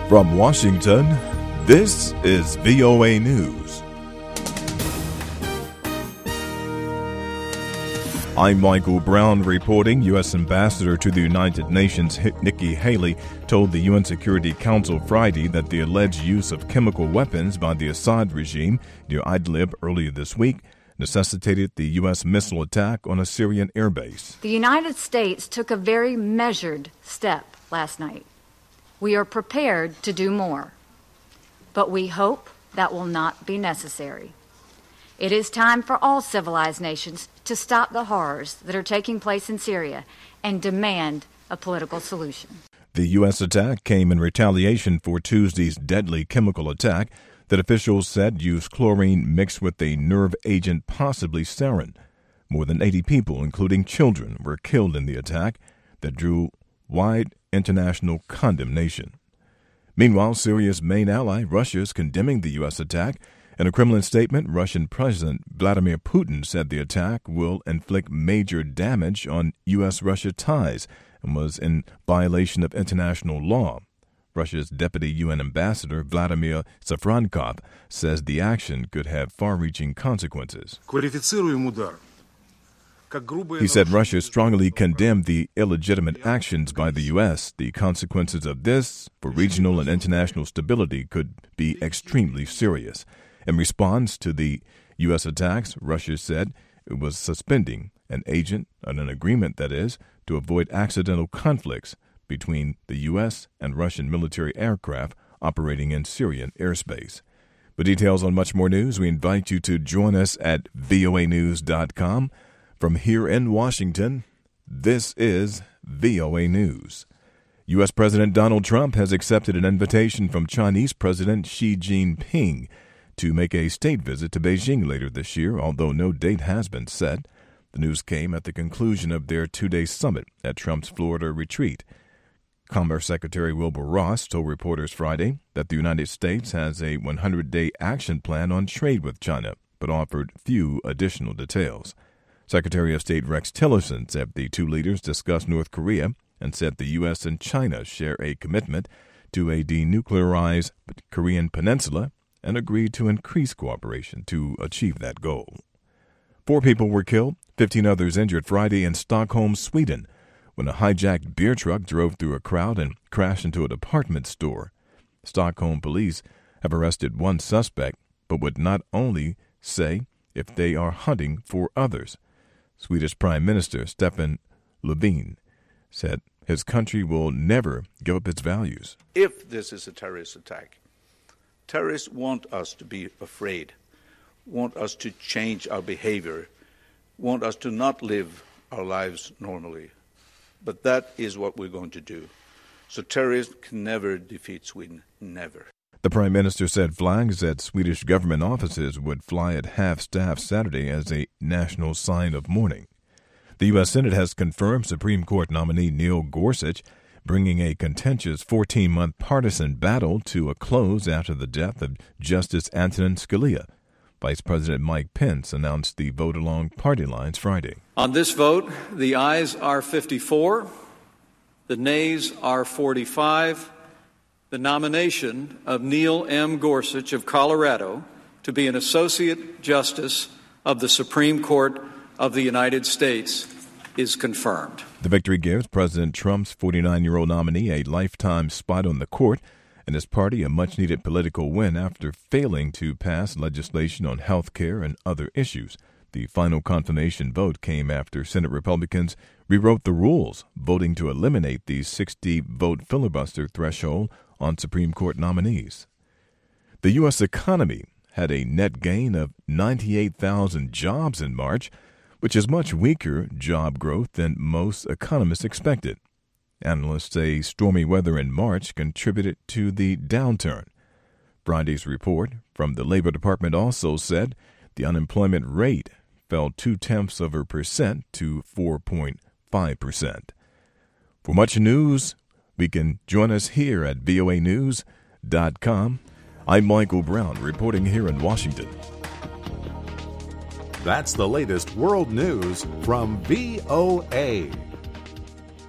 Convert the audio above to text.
From Washington, this is VOA News. I'm Michael Brown reporting. U.S. Ambassador to the United Nations Nikki Haley told the UN Security Council Friday that the alleged use of chemical weapons by the Assad regime near Idlib earlier this week necessitated the U.S. missile attack on a Syrian airbase. The United States took a very measured step last night. We are prepared to do more, but we hope that will not be necessary. It is time for all civilized nations to stop the horrors that are taking place in Syria and demand a political solution. The U.S. attack came in retaliation for Tuesday's deadly chemical attack that officials said used chlorine mixed with a nerve agent, possibly sarin. More than 80 people, including children, were killed in the attack that drew wide international condemnation. Meanwhile, Syria's main ally, Russia, is condemning the U.S. attack. In a Kremlin statement, Russian President Vladimir Putin said the attack will inflict major damage on U.S.-Russia ties and was in violation of international law. Russia's deputy UN ambassador, Vladimir Safrankov, says the action could have far-reaching consequences. He said Russia strongly condemned the illegitimate actions by the U.S. The consequences of this for regional and international stability could be extremely serious. In response to the U.S. attacks, Russia said it was suspending an agreement, that is, to avoid accidental conflicts between the U.S. and Russian military aircraft operating in Syrian airspace. For details on much more news, we invite you to join us at voanews.com. From here in Washington, this is VOA News. U.S. President Donald Trump has accepted an invitation from Chinese President Xi Jinping to make a state visit to Beijing later this year, although no date has been set. The news came at the conclusion of their two-day summit at Trump's Florida retreat. Commerce Secretary Wilbur Ross told reporters Friday that the United States has a 100-day action plan on trade with China, but offered few additional details. Secretary of State Rex Tillerson said the two leaders discussed North Korea and said the U.S. and China share a commitment to a denuclearized Korean peninsula and agreed to increase cooperation to achieve that goal. 4 people were killed, 15 others injured Friday in Stockholm, Sweden, when a hijacked beer truck drove through a crowd and crashed into a department store. Stockholm police have arrested one suspect, but would not only say if they are hunting for others. Swedish Prime Minister Stefan Löfven said his country will never give up its values. If this is a terrorist attack, terrorists want us to be afraid, want us to change our behavior, want us to not live our lives normally. But that is what we're going to do. So terrorists can never defeat Sweden, never. The Prime Minister said flags at Swedish government offices would fly at half-staff Saturday as a national sign of mourning. The U.S. Senate has confirmed Supreme Court nominee Neil Gorsuch, bringing a contentious 14-month partisan battle to a close after the death of Justice Antonin Scalia. Vice President Mike Pence announced the vote along party lines Friday. On this vote, the ayes are 54, the nays are 45. The nomination of Neil M. Gorsuch of Colorado to be an Associate Justice of the Supreme Court of the United States is confirmed. The victory gives President Trump's 49-year-old nominee a lifetime spot on the court and his party a much-needed political win after failing to pass legislation on health care and other issues. The final confirmation vote came after Senate Republicans rewrote the rules, voting to eliminate the 60-vote filibuster threshold on Supreme Court nominees. The U.S. economy had a net gain of 98,000 jobs in March, which is much weaker job growth than most economists expected. Analysts say stormy weather in March contributed to the downturn. Friday's report from the Labor Department also said the unemployment rate fell 0.2% to 4.5%. For much news, we can join us here at voanews.com. I'm Michael Brown, reporting here in Washington. That's the latest world news from VOA.